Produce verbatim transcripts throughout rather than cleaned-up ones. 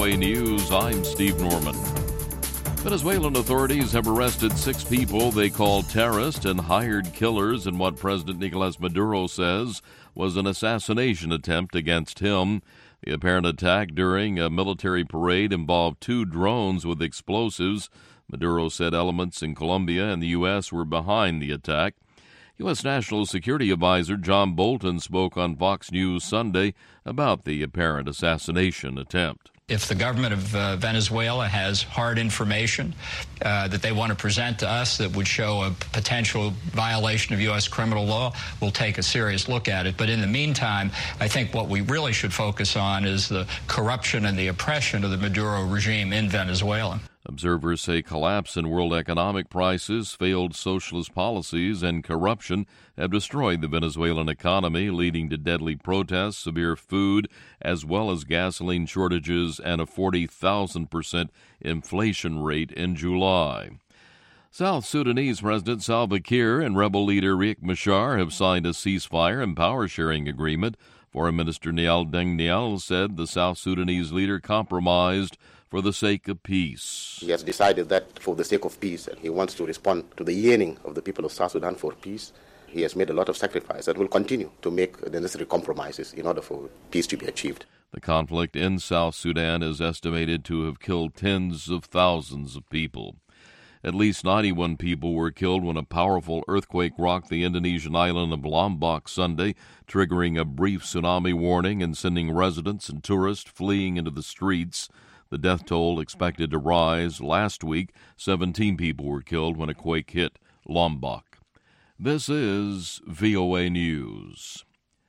A News, I'm Steve Norman. Venezuelan authorities have arrested six people they call terrorists and hired killers in what President Nicolas Maduro says was an assassination attempt against him. The apparent attack during a military parade involved two drones with explosives. Maduro said elements in Colombia and the U S were behind the attack. U S. National Security Advisor John Bolton spoke on Fox News Sunday about the apparent assassination attempt. If the government of uh, Venezuela has hard information uh, that they want to present to us that would show a potential violation of U S criminal law, we'll take a serious look at it. But in the meantime, I think what we really should focus on is the corruption and the oppression of the Maduro regime in Venezuela. Observers say collapse in world economic prices, failed socialist policies, and corruption have destroyed the Venezuelan economy, leading to deadly protests, severe food, as well as gasoline shortages and a forty thousand percent inflation rate in July. South Sudanese President Salva Kiir and rebel leader Riek Machar have signed a ceasefire and power-sharing agreement. Foreign Minister Niall Deng Niall said the South Sudanese leader compromised for the sake of peace. He has decided that for the sake of peace, and he wants to respond to the yearning of the people of South Sudan for peace. He has made a lot of sacrifice and will continue to make the necessary compromises in order for peace to be achieved. The conflict in South Sudan is estimated to have killed tens of thousands of people. At least ninety-one people were killed when a powerful earthquake rocked the Indonesian island of Lombok Sunday, triggering a brief tsunami warning and sending residents and tourists fleeing into the streets. The death toll expected to rise. Last week, seventeen people were killed when a quake hit Lombok. This is V O A News.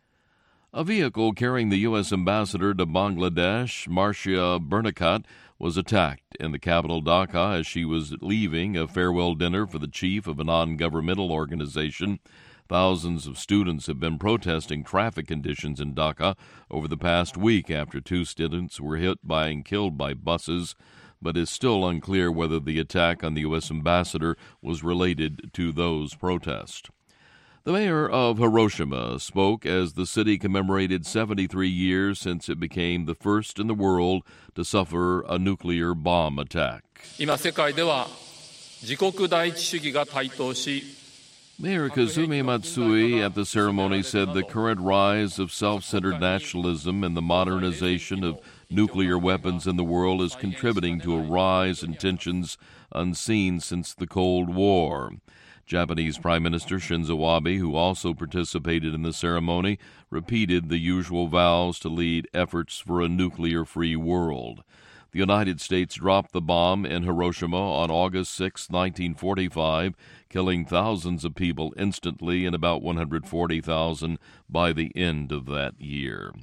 A vehicle carrying the U S ambassador to Bangladesh, Marcia Bernakat, was attacked in the capital Dhaka as she was leaving a farewell dinner for the chief of a non-governmental organization. Thousands of students have been protesting traffic conditions in Dhaka over the past week after two students were hit by and killed by buses, but it's still unclear whether the attack on the U S ambassador was related to those protests. The mayor of Hiroshima spoke as the city commemorated seventy-three years since it became the first in the world to suffer a nuclear bomb attack. 今世界では自国第一主義が台頭し Mayor Kazumi Matsui at the ceremony said the current rise of self-centered nationalism and the modernization of nuclear weapons in the world is contributing to a rise in tensions unseen since the Cold War. Japanese Prime Minister Shinzo Abe, who also participated in the ceremony, repeated the usual vows to lead efforts for a nuclear-free world. The United States dropped the bomb in Hiroshima on August sixth, nineteen forty-five, killing thousands of people instantly and about one hundred forty thousand by the end of that year.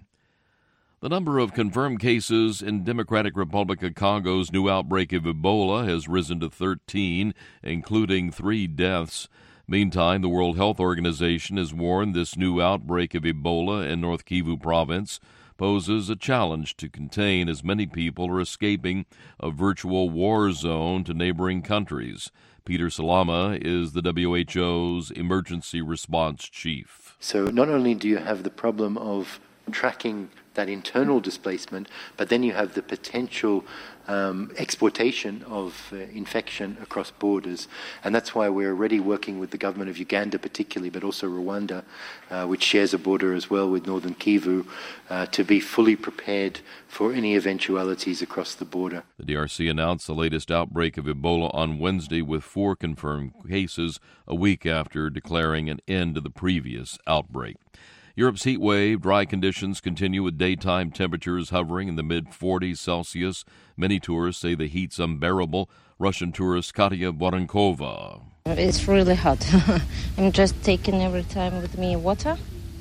The number of confirmed cases in Democratic Republic of Congo's new outbreak of Ebola has risen to thirteen, including three deaths. Meantime, the World Health Organization has warned this new outbreak of Ebola in North Kivu province poses a challenge to contain as many people are escaping a virtual war zone to neighboring countries. Peter Salama is the W H O's emergency response chief. So not only do you have the problem of tracking that internal displacement, but then you have the potential um, exportation of uh, infection across borders. And that's why we're already working with the government of Uganda particularly, but also Rwanda, uh, which shares a border as well with northern Kivu, uh, to be fully prepared for any eventualities across the border. The D R C announced the latest outbreak of Ebola on Wednesday with four confirmed cases, a week after declaring an end to the previous outbreak. Europe's heat wave, dry conditions continue with daytime temperatures hovering in the mid forties Celsius. Many tourists say the heat's unbearable. Russian tourist Katya Vorenkova. It's really hot. I'm just taking every time with me water,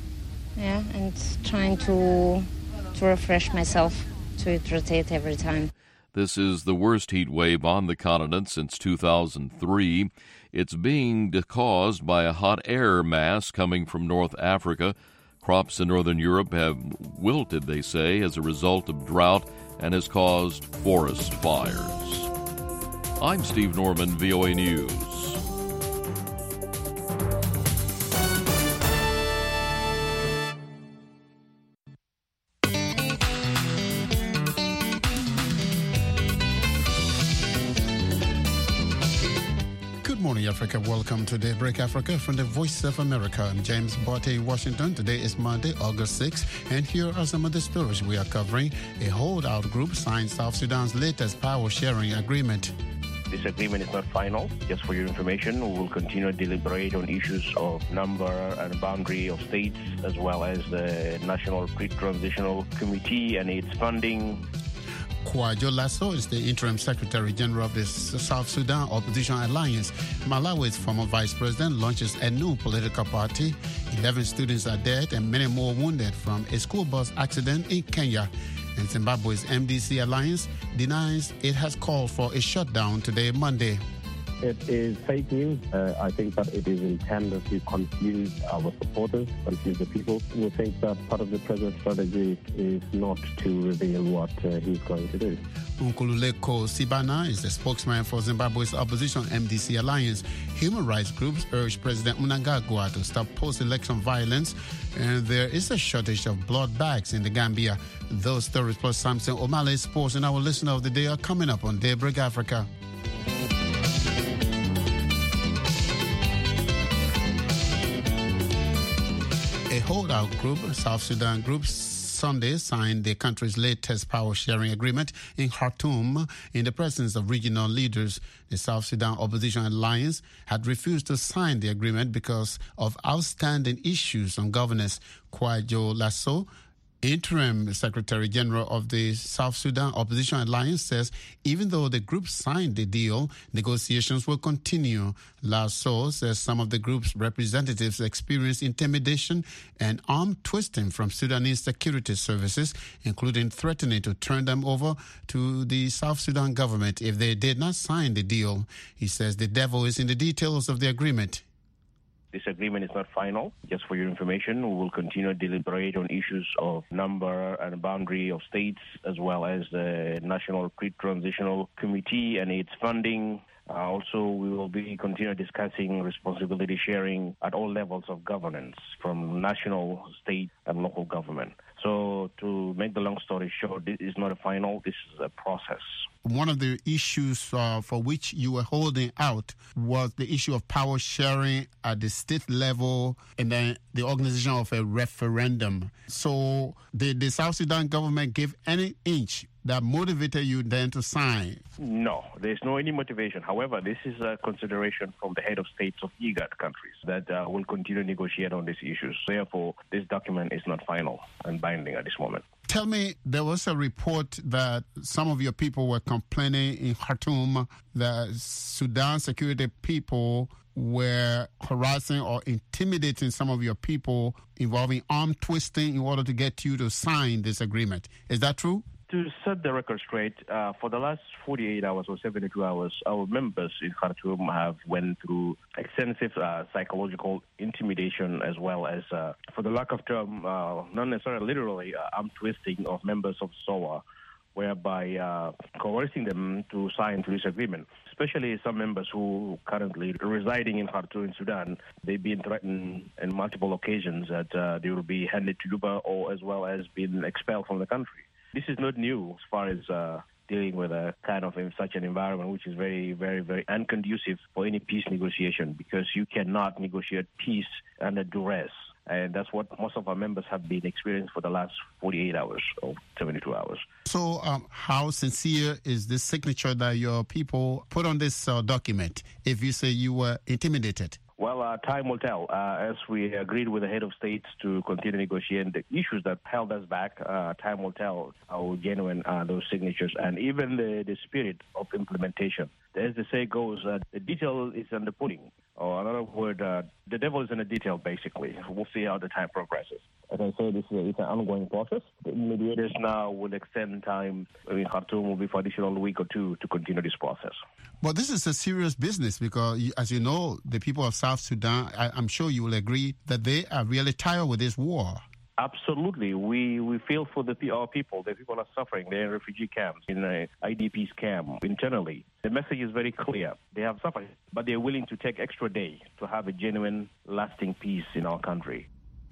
yeah, and trying to to refresh myself, to hydrate every time. This is the worst heat wave on the continent since two thousand three. It's being caused by a hot air mass coming from North Africa. Crops in northern Europe have wilted, they say, as a result of drought and has caused forest fires. I'm Steve Norman, V O A News. evening, Africa. Welcome to Daybreak Africa from the Voice of America. I'm James Botte in Washington. Today is Monday, August sixth, and here are some of the stories we are covering. A holdout group signed South Sudan's latest power-sharing agreement. This agreement is not final. Just for your information, we will continue to deliberate on issues of number and boundary of states, as well as the National Pre-Transitional Committee and its funding. Kwadwo Lasso is the interim Secretary General of the South Sudan Opposition Alliance. Malawi's former vice president launches a new political party. Eleven students are dead and many more wounded from a school bus accident in Kenya. And Zimbabwe's M D C Alliance denies it has called for a shutdown today, Monday. It is fake news. Uh, I think that it is intended to confuse our supporters, confuse the people. We think that part of the president's strategy is not to reveal what uh, he's going to do. Nkululeko Sibana is the spokesman for Zimbabwe's opposition M D C Alliance. Human rights groups urge President Mnangagwa to stop post-election violence, and there is a shortage of blood bags in the Gambia. Those stories plus Samson O'Malley's sports and our listener of the day are coming up on Daybreak Africa. A holdout group, South Sudan groups, Sunday signed the country's latest power-sharing agreement in Khartoum in the presence of regional leaders. The South Sudan Opposition Alliance had refused to sign the agreement because of outstanding issues on governance. Kwadwo Lasso, Interim Secretary General of the South Sudan Opposition Alliance, says even though the group signed the deal, negotiations will continue. Lasso says some of the group's representatives experienced intimidation and arm twisting from Sudanese security services, including threatening to turn them over to the South Sudan government if they did not sign the deal. He says the devil is in the details of the agreement. This agreement is not final. Just for your information, we will continue to deliberate on issues of number and boundary of states, as well as the National Pre-Transitional Committee and its funding. Uh, also, we will be continue discussing responsibility sharing at all levels of governance, from national, state, and local government. So, to make the long story short, this is not a final, this is a process. One of the issues uh, for which you were holding out was the issue of power sharing at the state level and then the organization of a referendum. So did the South Sudan government give any inch that motivated you then to sign? No, there's no any motivation. However, this is a consideration from the head of states of IGAD countries that uh, will continue to negotiate on these issues. Therefore, this document is not final and binding at this moment. Tell me, there was a report that some of your people were complaining in Khartoum that Sudan security people were harassing or intimidating some of your people involving arm twisting in order to get you to sign this agreement. Is that true? To set the record straight, uh, for the last forty-eight hours or seventy-two hours, our members in Khartoum have went through extensive uh, psychological intimidation, as well as, uh, for the lack of term, uh, not necessarily literally, uh, arm twisting of members of S O A, whereby uh, coercing them to sign to this agreement. Especially some members who currently residing in Khartoum, in Sudan, they've been threatened on multiple occasions that uh, they will be handed to Juba, or as well as being expelled from the country. This is not new as far as uh, dealing with a kind of in such an environment, which is very, very, very unconducive for any peace negotiation, because you cannot negotiate peace under duress. And that's what most of our members have been experiencing for the last forty-eight hours or seventy-two hours. So um, how sincere is this signature that your people put on this uh, document if you say you were intimidated? Well, uh, time will tell. Uh, as we agreed with the head of states to continue negotiating the issues that held us back, uh, time will tell how genuine are those signatures and even the, the spirit of implementation. As the say goes, uh, the detail is in the pudding. Or another word, uh, the devil is in the detail, basically. We'll see how the time progresses. As I say, this is a, it's an ongoing process. The mediators now will extend time in Khartoum will be for additional week or two to continue this process. But this is a serious business because, as you know, the people of South Sudan, I, I'm sure you will agree that they are really tired with this war. Absolutely. We we feel for the our people. The people are suffering. They're in refugee camps, in a I D P's camp, internally. The message is very clear. They have suffered, but they're willing to take extra day to have a genuine, lasting peace in our country.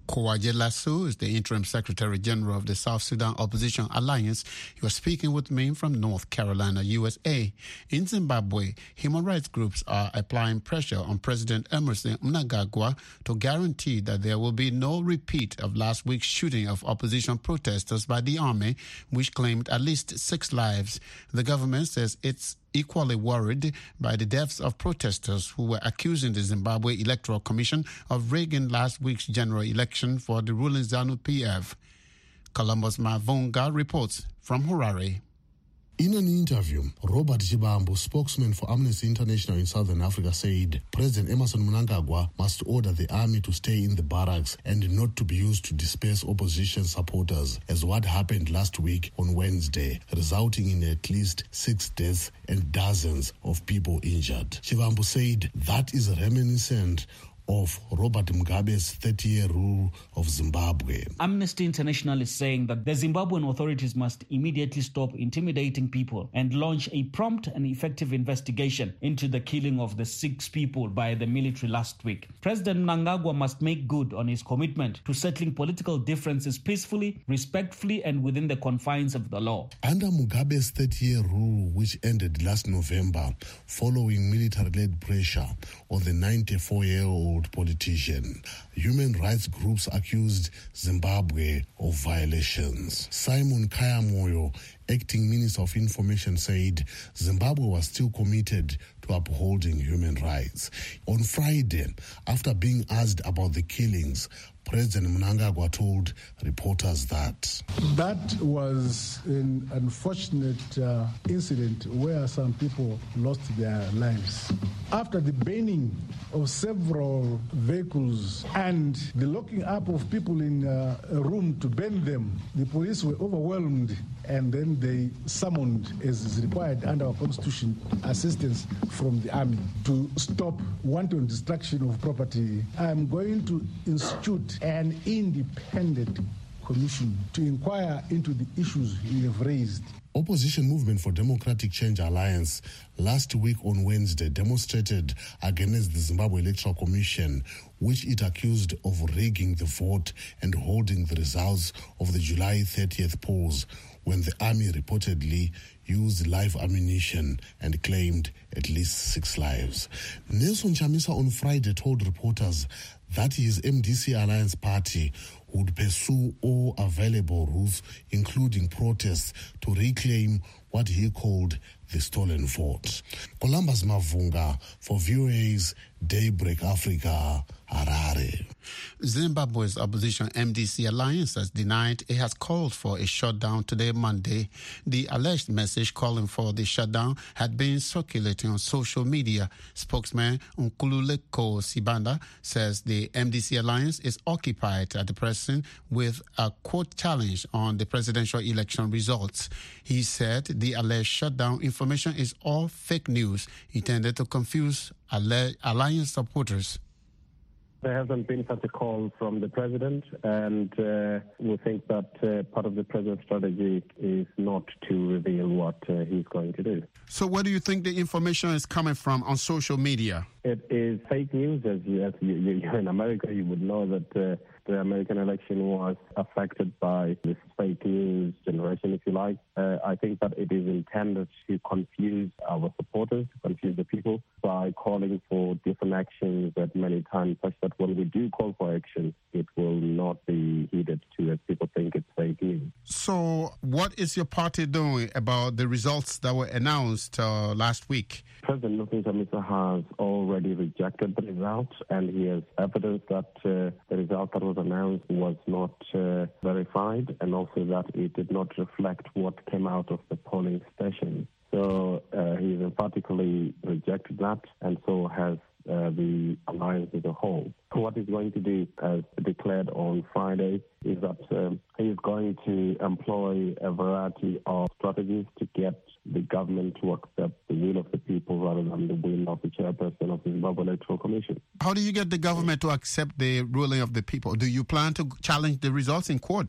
Kouaje Lasso is the interim Secretary General of the South Sudan Opposition Alliance. He was speaking with me from North Carolina, U S A. In Zimbabwe, human rights groups are applying pressure on President Emmerson Mnangagwa to guarantee that there will be no repeat of last week's shooting of opposition protesters by the army, which claimed at least six lives. The government says it's equally worried by the deaths of protesters who were accusing the Zimbabwe Electoral Commission of rigging last week's general election for the ruling ZANU P F. Columbus Mavunga reports from Harare. In an interview, Robert Chibambu, spokesman for Amnesty International in Southern Africa, said President Emmerson Mnangagwa must order the army to stay in the barracks and not to be used to disperse opposition supporters, as what happened last week on Wednesday, resulting in at least six deaths and dozens of people injured. Chibambu said that is reminiscent of Robert Mugabe's thirty-year rule of Zimbabwe. Amnesty International is saying that the Zimbabwean authorities must immediately stop intimidating people and launch a prompt and effective investigation into the killing of the six people by the military last week. President Mnangagwa must make good on his commitment to settling political differences peacefully, respectfully, and within the confines of the law. Under Mugabe's thirty-year rule, which ended last November following military-led pressure on the ninety-four-year-old politician, human rights groups accused Zimbabwe of violations. Simon Kayamoyo, acting Minister of Information, said Zimbabwe was still committed to upholding human rights. On Friday, after being asked about the killings, President Mnangagwa told reporters that that was an unfortunate uh, incident where some people lost their lives. After the burning of several vehicles and the locking up of people in uh, a room to burn them, the police were overwhelmed, and then they summoned, as is required under our constitution, assistance from the army to stop wanton destruction of property. I'm going to institute an independent commission to inquire into the issues you have raised. Opposition Movement for Democratic Change Alliance last week on Wednesday demonstrated against the Zimbabwe Electoral Commission, which it accused of rigging the vote and holding the results of the July thirtieth polls, when the army reportedly used live ammunition and claimed at least six lives. Nelson Chamisa on Friday told reporters that his M D C Alliance party would pursue all available routes, including protests, to reclaim what he called the stolen vote. Columbus Mavunga for V O A's Daybreak Africa, Harare. Zimbabwe's opposition M D C Alliance has denied it has called for a shutdown today, Monday. The alleged message calling for the shutdown had been circulating on social media. Spokesman Nkululeko Sibanda says the M D C Alliance is occupied at the present with a quote challenge on the presidential election results. He said the alleged shutdown information is all fake news intended to confuse alliance supporters. There hasn't been such a call from the president, and uh, we think that uh, part of the president's strategy is not to reveal what uh, he's going to do. So where do you think the information is coming from on social media? It is fake news. As, you, as you, you're in America, you would know that uh, the American election was affected by this fake news generation, if you like. Uh, I think that it is intended to confuse our supporters, to confuse the people, by calling for different actions at many times, such that when we do call for action, it will not be heeded to as people think it's fake news. So what is your party doing about the results that were announced uh, last week? President Nelson Chamisa has already rejected the results, and he has evidence that uh, the result that was announced was not uh, verified, and also that it did not reflect what came out of the polling station. So uh, he has emphatically rejected that, and so has uh, the alliance as a whole. What he's going to do, as declared on Friday, is that um, he is going to employ a variety of strategies to get the government to accept the will of the people rather than the will of the chairperson of the Zimbabwe Electoral Commission. How do you get the government to accept the ruling of the people? Do you plan to challenge the results in court?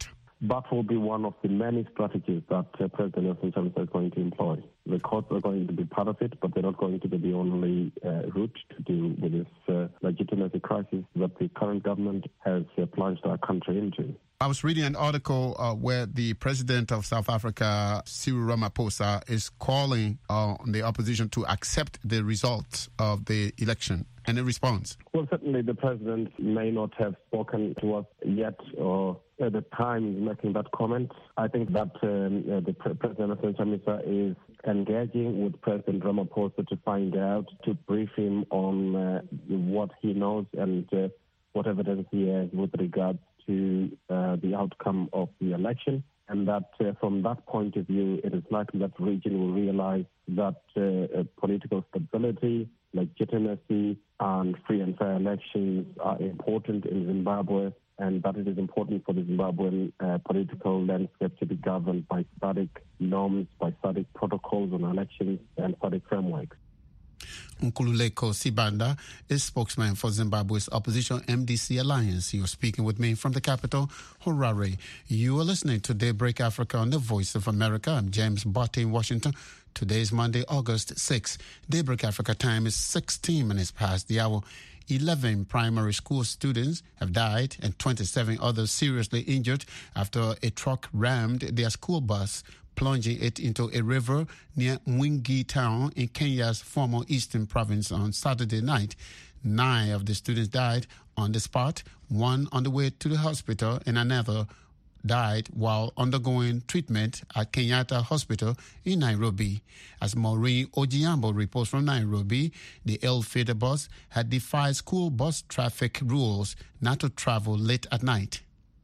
that will be one of the many strategies that uh, President Nelson Chamisa is going to employ. The courts are going to be part of it, but they're not going to be the only uh, route to deal with this uh, legitimacy crisis that the current government has uh, plunged our country into. I was reading an article uh, where the president of South Africa, Cyril Ramaphosa, is calling uh, on the opposition to accept the results of the election. Any response? Well, certainly the president may not have spoken to us yet or at the time he's making that comment. I think that um, uh, the pre- President of Chamisa is engaging with President Ramaphosa to find out, to brief him on uh, what he knows and uh, what evidence he has with regards to uh, the outcome of the election, and that uh, from that point of view, it is likely that the region will realize that uh, uh, political stability, legitimacy, and free and fair elections are important in Zimbabwe, and that it is important for the Zimbabwean uh, political landscape to be governed by SADC norms, by SADC protocols on elections, and SADC frameworks. Nkululeko Sibanda is spokesman for Zimbabwe's opposition M D C Alliance. He was speaking with me from the capital, Harare. You are listening to Daybreak Africa on the Voice of America. I'm James Botte in Washington. Today is Monday, August sixth. Daybreak Africa time is sixteen minutes past the hour. eleven primary school students have died and twenty-seven others seriously injured after a truck rammed their school bus, plunging it into a river near Mwingi town in Kenya's former Eastern province on Saturday night. Nine of the students died on the spot, one on the way to the hospital and another died while undergoing treatment at Kenyatta Hospital in Nairobi. As Maureen Ojiambo reports from Nairobi, the ill-fated bus had defied school bus traffic rules not to travel late at night.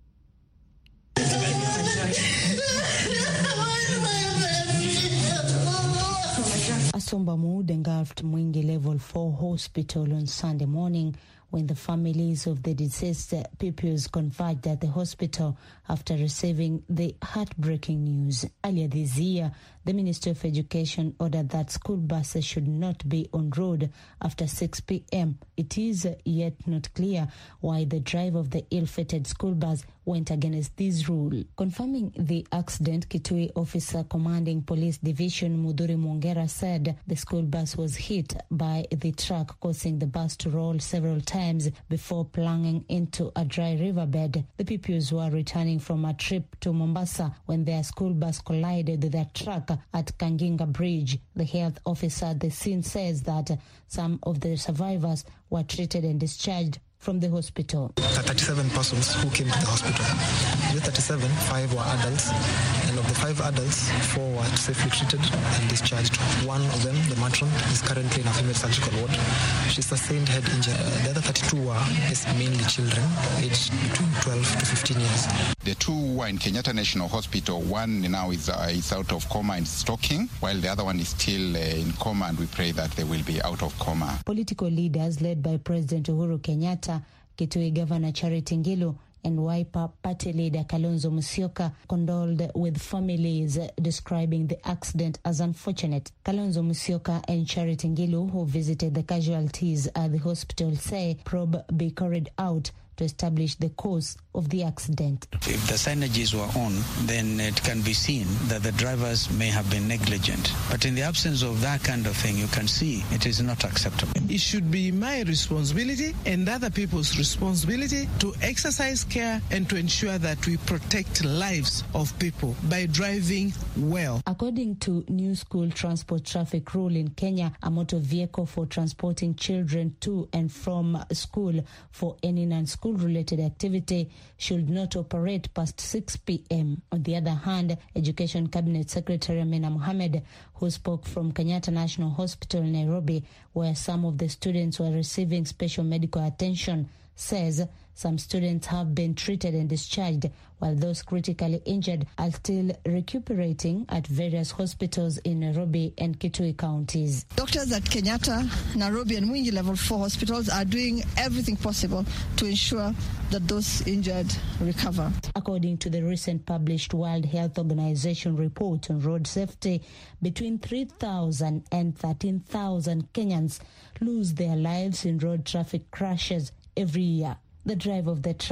A somber mood engulfed Mwingi Level four Hospital on Sunday morning when the families of the deceased pupils converged at the hospital after receiving the heartbreaking news. Earlier this year, the Ministry of Education ordered that school buses should not be on road after six p.m. It is yet not clear why the driver of the ill-fated school bus went against this rule. Confirming the accident, Kitui officer commanding Police Division Mudhuri Mwongera said the school bus was hit by the truck, causing the bus to roll several times before plunging into a dry riverbed. The pupils were returning from a trip to Mombasa when their school bus collided with their truck at Kanginga Bridge. The health officer at the scene says that some of the survivors were treated and discharged from the hospital. thirty-seven persons who came to the hospital. Of the thirty-seven, five were adults, and of the five adults, four were safely treated and discharged. One of them, the matron, is currently in a female surgical ward. She sustained head injury. The other thirty-two were is mainly children, aged between twelve to fifteen years. The two were in Kenyatta National Hospital. One now is, uh, is out of coma and stocking, while the other one is still uh, in coma, and we pray that they will be out of coma. Political leaders led by President Uhuru Kenyatta, Kitui Governor Charity Ngilu, and Wiper Party leader Kalonzo Musyoka condoled with families, describing the accident as unfortunate. Kalonzo Musyoka and Charity Ngilu, who visited the casualties at the hospital, say probe be carried out to establish the cause of the accident. If the signages were on, then it can be seen that the drivers may have been negligent. But in the absence of that kind of thing, you can see it is not acceptable. It should be my responsibility and other people's responsibility to exercise care and to ensure that we protect lives of people by driving well. According to new school transport traffic rule in Kenya, a motor vehicle for transporting children to and from school for any non-school school-related activity should not operate past six p.m. On the other hand, Education Cabinet Secretary Amina Mohamed, who spoke from Kenyatta National Hospital in Nairobi, where some of the students were receiving special medical attention, says some students have been treated and discharged, while those critically injured are still recuperating at various hospitals in Nairobi and Kitui counties. Doctors at Kenyatta, Nairobi and Mwingi Level four hospitals are doing everything possible to ensure that those injured recover. According to the recent published World Health Organization report on road safety, between three thousand and thirteen thousand Kenyans lose their lives in road traffic crashes every year. The driver of the truck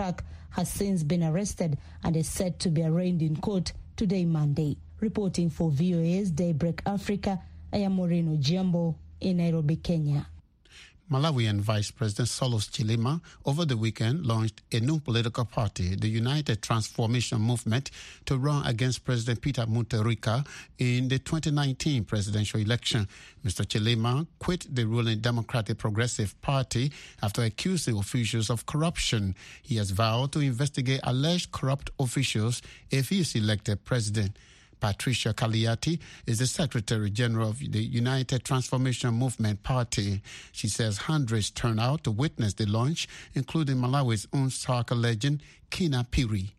has since been arrested and is set to be arraigned in court today, Monday. Reporting for V O A's Daybreak Africa, I am Moreno Giambo in Nairobi, Kenya. Malawian Vice President Solos Chilima over the weekend launched a new political party, the United Transformation Movement, to run against President Peter Mutharika in the twenty nineteen presidential election. Mister Chilima quit the ruling Democratic Progressive Party after accusing officials of corruption. He has vowed to investigate alleged corrupt officials if he is elected president. Patricia Kaliati is the Secretary General of the United Transformation Movement Party. She says hundreds turned out to witness the launch, including Malawi's own soccer legend, Kina Piri.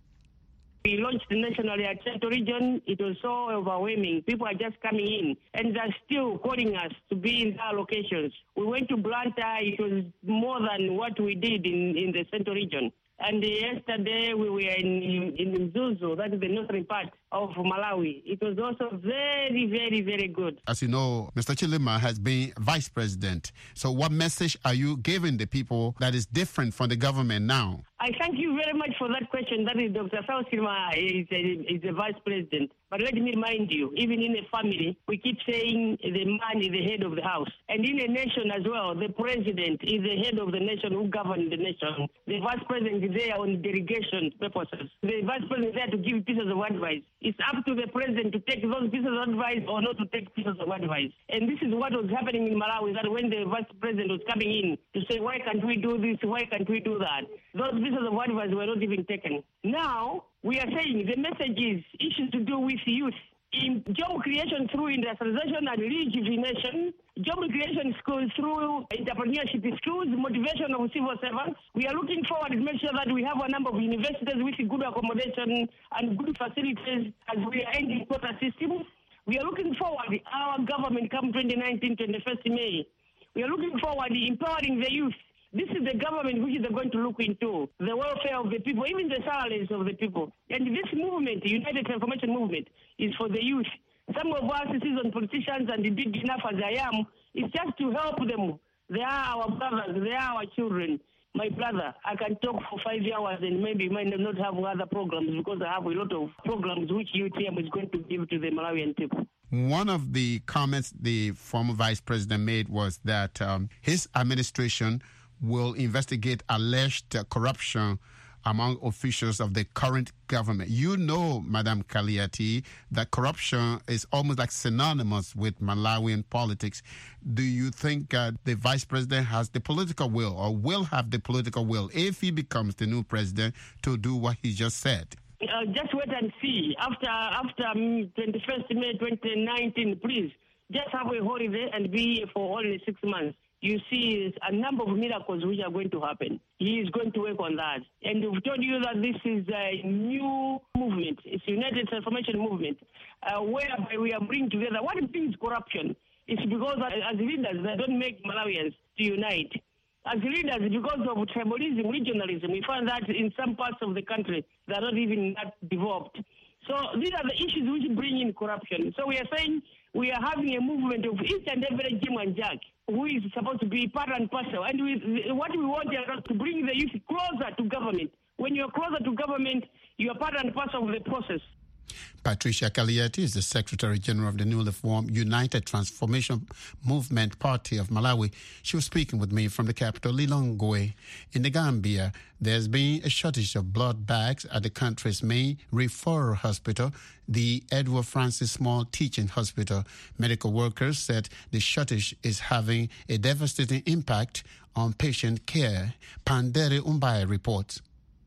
We launched nationally at Central Region. It was so overwhelming. People are just coming in, and they're still calling us to be in their locations. We went to Blantyre. It was more than what we did in, in the Central Region. And yesterday we were in, in Mzuzu, that is the northern part of Malawi. It was also very, very, very good. As you know, Mister Chilima has been vice president. So what message are you giving the people that is different from the government now? I thank you very much for that question. That is Doctor Saul Chilima is a, is a vice president. But let me remind you, even in a family, we keep saying the man is the head of the house. And in a nation as well, the president is the head of the nation who governs the nation. The vice president is there on delegation purposes. The vice president is there to give pieces of advice. It's up to the president to take those pieces of advice or not to take pieces of advice. And this is what was happening in Malawi, that when the vice president was coming in to say, why can't we do this, why can't we do that, those pieces of advice were not even taken. Now, we are saying the message is issues to do with youth. In job creation through industrialization and rejuvenation, job creation schools through entrepreneurship schools, motivation of civil servants. We are looking forward to make sure that we have a number of universities with good accommodation and good facilities as we are ending quota system. We are looking forward, our government come twenty nineteen, twenty-first May. We are looking forward to empowering the youth. This is the government which is going to look into the welfare of the people, even the salaries of the people. And this movement, the United Transformation Movement, is for the youth. Some of us seasoned politicians, and big enough as I am, is just to help them. They are our brothers, they are our children. My brother, I can talk for five hours and maybe might not have other programs because I have a lot of programs which U T M is going to give to the Malawian people. One of the comments the former vice president made was that um, his administration will investigate alleged uh, corruption among officials of the current government. You know, Madam Kaliati, that corruption is almost like synonymous with Malawian politics. Do you think uh, the vice president has the political will or will have the political will if he becomes the new president to do what he just said? Uh, just wait and see. After after twenty-first May twenty nineteen, please, just have a holiday and be here for only six months. You see a number of miracles which are going to happen. He is going to work on that. And we've told you that this is a new movement. It's a United Transformation Movement, uh, whereby we are bringing together. What brings corruption? It's because as leaders, they don't make Malawians to unite. As leaders, because of tribalism, regionalism, we find that in some parts of the country, they're not even that developed. So these are the issues which bring in corruption. So we are saying we are having a movement of each and every Jim and Jack who is supposed to be part and parcel. And we, what we want is to bring the youth closer to government. When you're closer to government, you are part and parcel of the process. Patricia Kaliati is the Secretary General of the newly formed United Transformation Movement Party of Malawi. She was speaking with me from the capital, Lilongwe. In the Gambia, there's been a shortage of blood bags at the country's main referral hospital, the Edward Francis Small Teaching Hospital. Medical workers said the shortage is having a devastating impact on patient care. Pandere Umbai reports.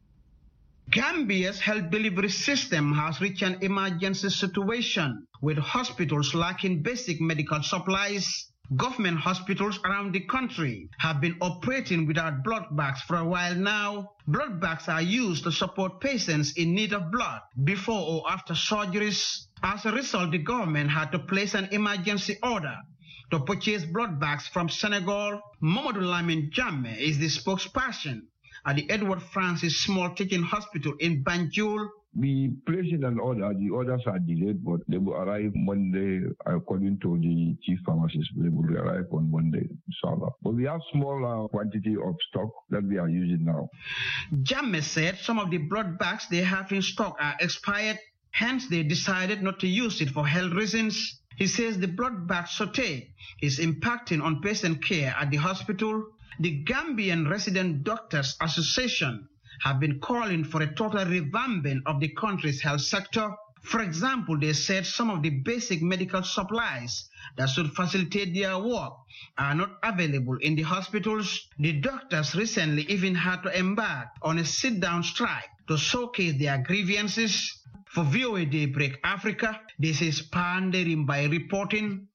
Gambia's health delivery system has reached an emergency situation with hospitals lacking basic medical supplies. Government hospitals around the country have been operating without blood bags for a while now. Blood bags are used to support patients in need of blood before or after surgeries. As a result, the government had to place an emergency order to purchase blood bags from Senegal. Mamadou Lamin Jammeh is the spokesperson at the Edward Francis Small Teaching Hospital in Banjul. We place in an order. The orders are delayed, but they will arrive Monday, according to the chief pharmacist. They will arrive on Monday, inshallah. But we have small uh, quantity of stock that we are using now. Jammeh said some of the blood bags they have in stock are expired, hence they decided not to use it for health reasons. He says the blood bag shortage is impacting on patient care at the hospital. The Gambian Resident Doctors Association have been calling for a total revamping of the country's health sector. For example, they said some of the basic medical supplies that should facilitate their work are not available in the hospitals. The doctors recently even had to embark on a sit-down strike to showcase their grievances. For V O A Daybreak Africa, this is Pandering by reporting.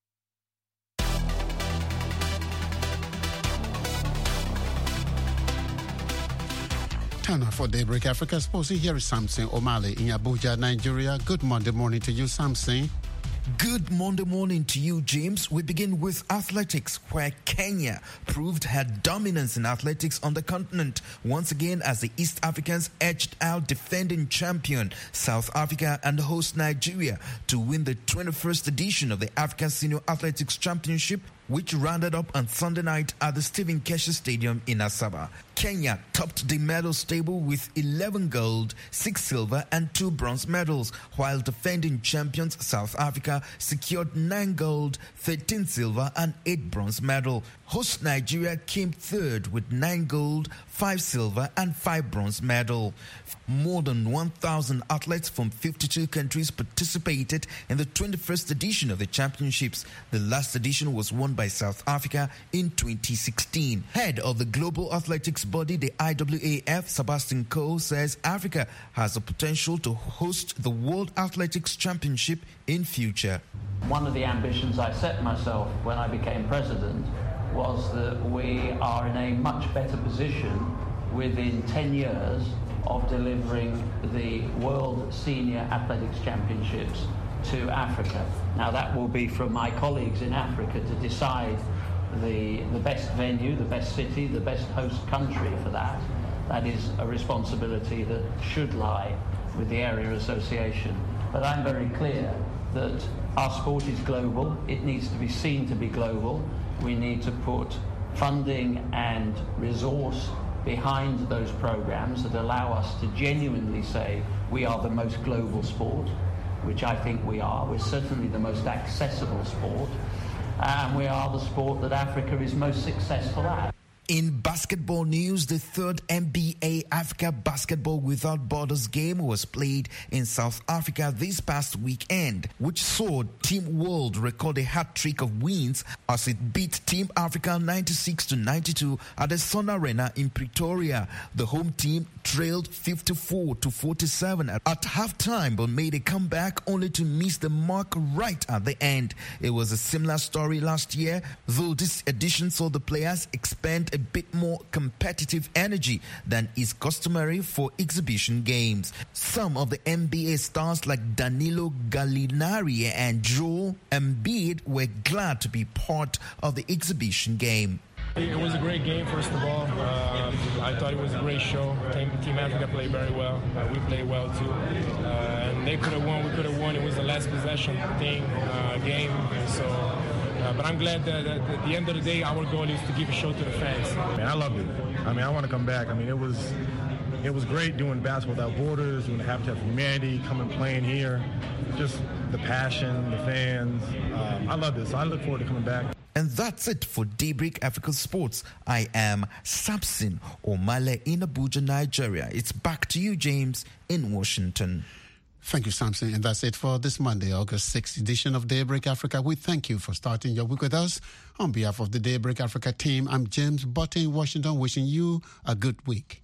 Time for Daybreak Africa Sports. Here is Samson O'Malley in Abuja, Nigeria. Good Monday morning to you, Samson. Good Monday morning to you, James. We begin with athletics, where Kenya proved her dominance in athletics on the continent once again as the East Africans edged out defending champion South Africa and host Nigeria to win the twenty-first edition of the African Senior Athletics Championship, which rounded up on Sunday night at the Stephen Keshi Stadium in Asaba. Kenya topped the medals table with eleven gold, six silver and two bronze medals, while defending champions South Africa secured nine gold, thirteen silver and eight bronze medals. Host Nigeria came third with nine gold, five silver and five bronze medals. More than one thousand athletes from fifty-two countries participated in the twenty-first edition of the championships. The last edition was won by South Africa in twenty sixteen. Head of the global athletics body, the I W A F, Sebastian Coe, says Africa has the potential to host the World Athletics Championship in future. One of the ambitions I set myself when I became president was that we are in a much better position within ten years of delivering the World Senior Athletics Championships to Africa. Now that will be from my colleagues in Africa to decide the, the best venue, the best city, the best host country for that. That is a responsibility that should lie with the area association. But I'm very clear that our sport is global. It needs to be seen to be global. We need to put funding and resource behind those programs that allow us to genuinely say we are the most global sport, which I think we are. We're certainly the most accessible sport, and we are the sport that Africa is most successful at. In basketball news, the third N B A Africa Basketball Without Borders game was played in South Africa this past weekend, which saw Team World record a hat-trick of wins as it beat Team Africa ninety-six to ninety-two at the Sun Arena in Pretoria. The home team trailed fifty-four to forty-seven at halftime but made a comeback only to miss the mark right at the end. It was a similar story last year, though this edition saw the players expend a bit more competitive energy than is customary for exhibition games. Some of the N B A stars like Danilo Gallinari and Joel Embiid were glad to be part of the exhibition game. It was a great game, first of all. Uh, I thought it was a great show. Team, Team Africa played very well. Uh, we played well, too. Uh, and they could have won, we could have won. It was the last possession thing, uh, game. And so, uh, but I'm glad that, that at the end of the day, our goal is to give a show to the fans. Man, I loved it. I mean, I want to come back. I mean, it was it was great doing Basketball Without Borders, doing the Habitat for Humanity, coming playing here. Just the passion, the fans. Um, I love this. So I look forward to coming back. And that's it for Daybreak Africa Sports. I am Samson O'Malley in Abuja, Nigeria. It's back to you, James, in Washington. Thank you, Samson. And that's it for this Monday, August sixth edition of Daybreak Africa. We thank you for starting your week with us. On behalf of the Daybreak Africa team, I'm James Button in Washington, wishing you a good week.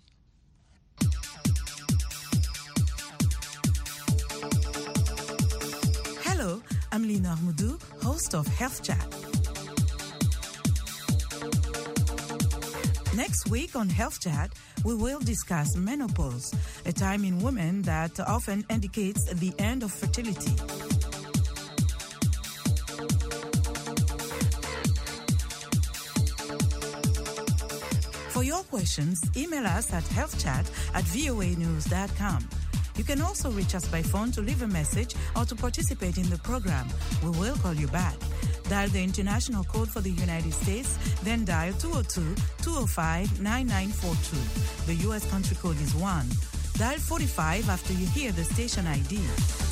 Hello, I'm Lina Ahmadu, host of Health Chat. Next week on Health Chat, we will discuss menopause, a time in women that often indicates the end of fertility. For your questions, email us at healthchat at voa news dot com. You can also reach us by phone to leave a message or to participate in the program. We will call you back. Dial the international code for the United States, then dial two oh two, two oh five, nine nine four two. The U S country code is one. Dial forty-five after you hear the station I D.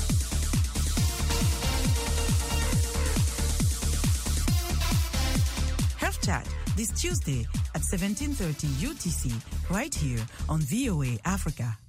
Health Chat this Tuesday at seventeen thirty U T C, right here on V O A Africa.